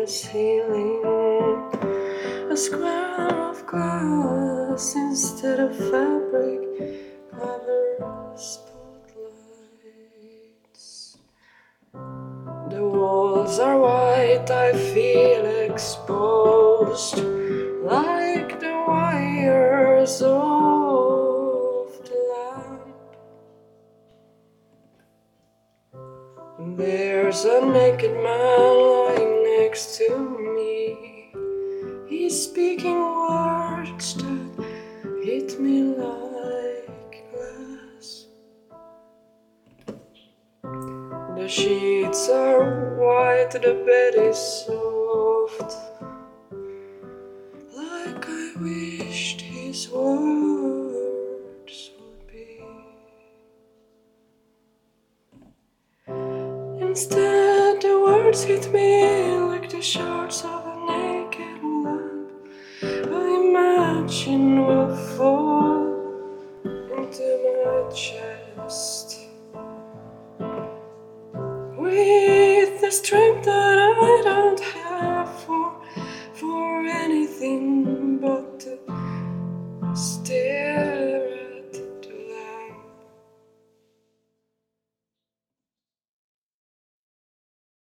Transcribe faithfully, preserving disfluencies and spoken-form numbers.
ceiling, a square of glass instead of fabric covers spotlights. The walls are white, I feel exposed, like the wires of the lamp. There's a naked man lying next to me. He's speaking words that hit me like glass. The sheets are white, the bed is soft, like I wished his words would be. Instead, the words hit me like the shards of a naked lamp. I imagine will fall into my chest with the strength that I don't have for, for anything but to